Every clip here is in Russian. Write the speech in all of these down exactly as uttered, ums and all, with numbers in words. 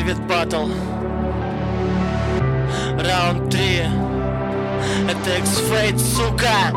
Дэвид Баттл. Раунд три. Это X-Fade, сука.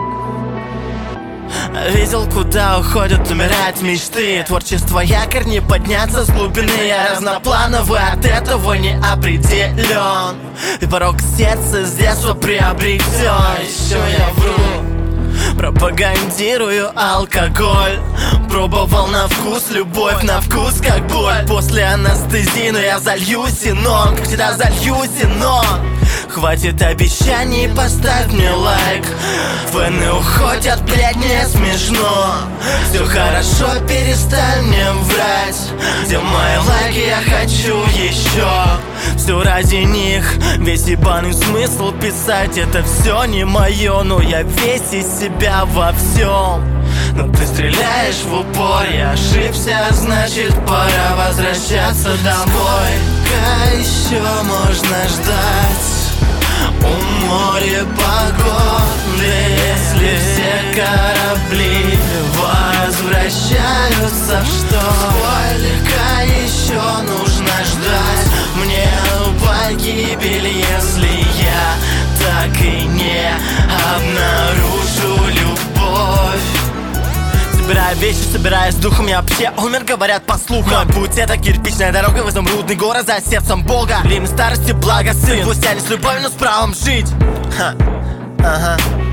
Видел, куда уходят умирать мечты. Творчество якорь, не подняться с глубины. Я разноплановый, от этого не определен. И порог сердца с детства приобретен. Еще я вру, пропагандирую алкоголь. Пробовал на вкус любовь, на вкус как боль. После анестезии, но я залью синон. Как всегда залью синон. Хватит обещаний, поставь мне лайк. Фэны уходят, блядь, не смешно. Все хорошо, перестань мне врать. Где мои лайки, я хочу еще. Все ради них, весь ебаный смысл писать. Это все не мое, но я весь из себя во всем. Но ты стреляешь в упор, я ошибся, значит пора возвращаться домой. Как еще можно ждать? У моря погоды, если все корабли возвращаются в шторм. Сколько еще нужно ждать мне погибели, если я так и не обнаружу любовь? Собираю вещи, собираюсь с духом, я вообще умер, говорят по слухам. Мой путь — это кирпичная дорога в изумрудный город за сердцем Бога. Время старости, благо сын, пусть я не с любовью, но с правом жить. Ха. Ага.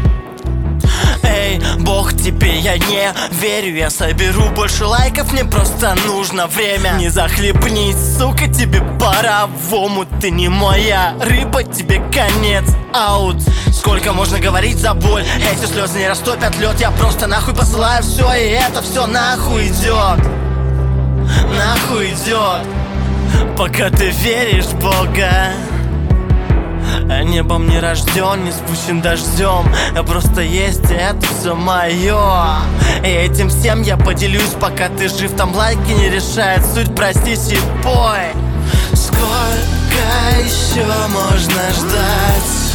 Эй, Бог, тебе я не верю. Я соберу больше лайков, мне просто нужно время. Не захлебнись, сука, тебе пора в омут. Ты не моя рыба, тебе конец, аут. Сколько можно говорить за боль? Эти слезы не растопят лед. Я просто нахуй посылаю все, и это все нахуй идет. Нахуй идет. Пока ты веришь в Бога. А небом не рожден, не спущен дождем. Я просто есть, и это все мое. И этим всем я поделюсь, пока ты жив. Там лайки не решает суть, прости, сипой. Сколько еще можно ждать?